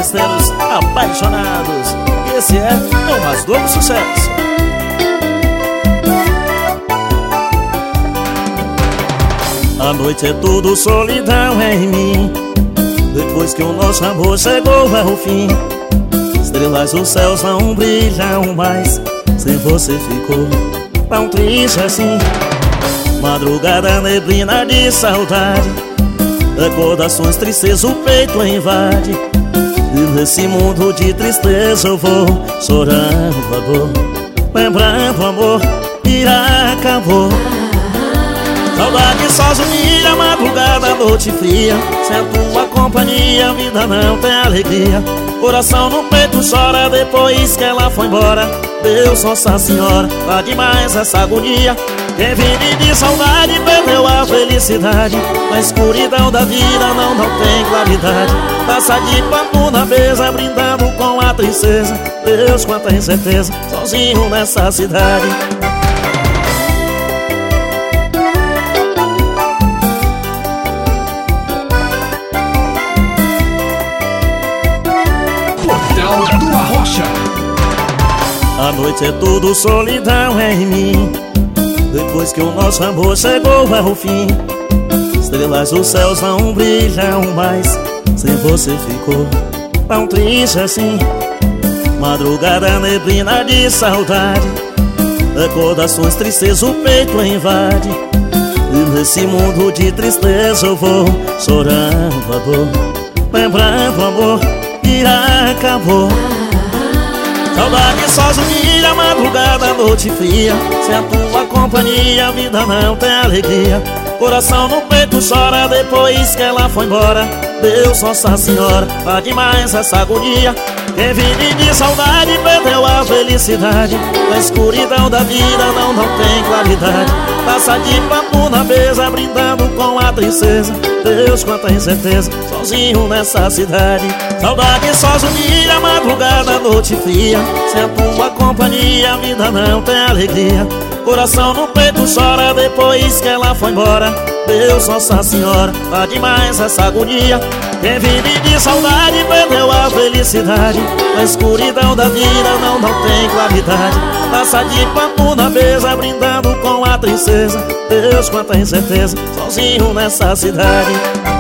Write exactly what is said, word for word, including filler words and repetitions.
festeiros apaixonados. Esse é o mais novo sucesso. A noite é tudo solidão em mim. Depois que o nosso amor chegou ao fim, estrelas os céus não brilham mais. Sem você ficou tão triste assim. Madrugada, neblina de saudade, recordações, tristeza, o peito invade. E nesse mundo de tristeza eu vou chorando a dor, lembrando o amor que acabou. Saudade sozinha, madrugada, noite fria. Sem a tua companhia a vida não tem alegria. Coração no peito chora depois que ela foi embora. Deus, Nossa Senhora, tá demais essa agonia. Quem vive de saudade perdeu a felicidade. Na escuridão da vida não, não tem claridade. Taça de papo na mesa, brindando com a tristeza. Deus, quanta incerteza, sozinho nessa cidade. A noite é tudo solidão em mim. Depois que o nosso amor chegou ao fim, estrelas os céus não brilham mais. Sem você ficou tão triste assim. Madrugada, neblina de saudade, recordações, tristeza, o peito invade. E nesse mundo de tristeza eu vou chorando a dor, lembrando o amor que acabou. Saudade sozinha, madrugada, noite fria. Sem a tua companhia a vida não tem alegria. Coração no peito chora depois que ela foi embora. Deus, Nossa Senhora, tá demais essa agonia. Quem vive de saudade perdeu a felicidade. Na escuridão da vida não, não tem claridade. Taça de papo na mesa, brindando com a tristeza. Deus, quanta incerteza, sozinho nessa cidade. Saudade sozinha, madrugada, noite fria. Sem a tua companhia a vida não tem alegria. Coração no peito chora depois que ela foi embora. Deus, Nossa Senhora, tá demais essa agonia. Quem vive de saudade perdeu a felicidade. Na escuridão da vida não, não tem claridade. Taça de papo na mesa, brindando com a tristeza. Deus, quanta incerteza, sozinho nessa cidade.